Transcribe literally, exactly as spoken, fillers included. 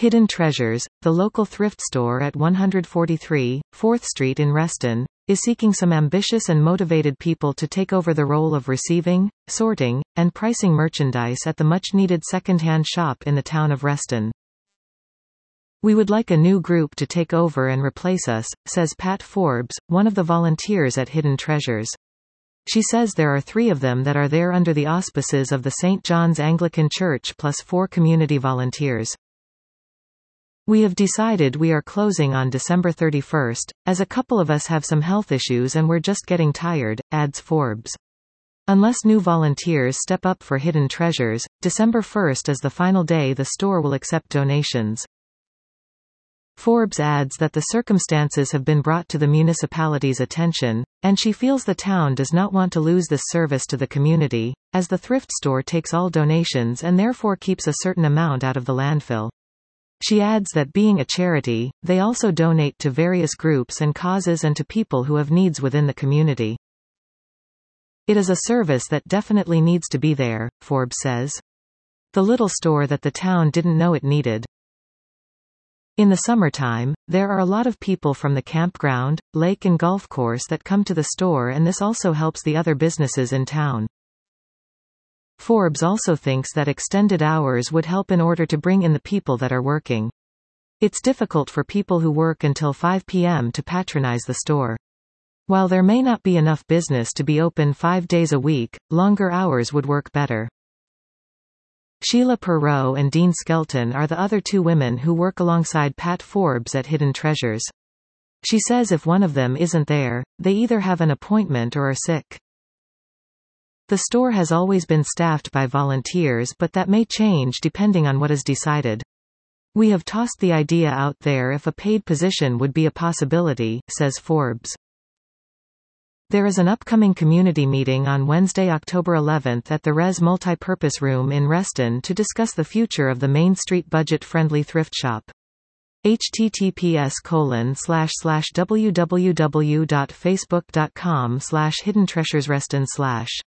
Hidden Treasures, the local thrift store at one forty-three, fourth Street in Reston, is seeking some ambitious and motivated people to take over the role of receiving, sorting, and pricing merchandise at the much-needed second-hand shop in the town of Reston. "We would like a new group to take over and replace us," says Pat Forbes, one of the volunteers at Hidden Treasures. She says there are three of them that are there under the auspices of the Saint John's Anglican Church plus four community volunteers. "We have decided we are closing on December thirty-first, as a couple of us have some health issues and we're just getting tired," adds Forbes. Unless new volunteers step up for Hidden Treasures, December first is the final day the store will accept donations. Forbes adds that the circumstances have been brought to the municipality's attention, and she feels the town does not want to lose this service to the community, as the thrift store takes all donations and therefore keeps a certain amount out of the landfill. She adds that being a charity, they also donate to various groups and causes and to people who have needs within the community. "It is a service that definitely needs to be there," Forbes says. "The little store that the town didn't know it needed." In the summertime, there are a lot of people from the campground, lake and golf course that come to the store, and this also helps the other businesses in town. Forbes also thinks that extended hours would help in order to bring in the people that are working. It's difficult for people who work until five p m to patronize the store. While there may not be enough business to be open five days a week, longer hours would work better. Sheila Perot and Dean Skelton are the other two women who work alongside Pat Forbes at Hidden Treasures. She says if one of them isn't there, they either have an appointment or are sick. The store has always been staffed by volunteers, but that may change depending on what is decided. "We have tossed the idea out there if a paid position would be a possibility," says Forbes. There is an upcoming community meeting on Wednesday, October eleventh at the Res Multipurpose Room in Reston to discuss the future of the Main Street budget-friendly thrift shop. H T T P S colon slash slash w w w dot facebook dot com slash hidden treasures reston slash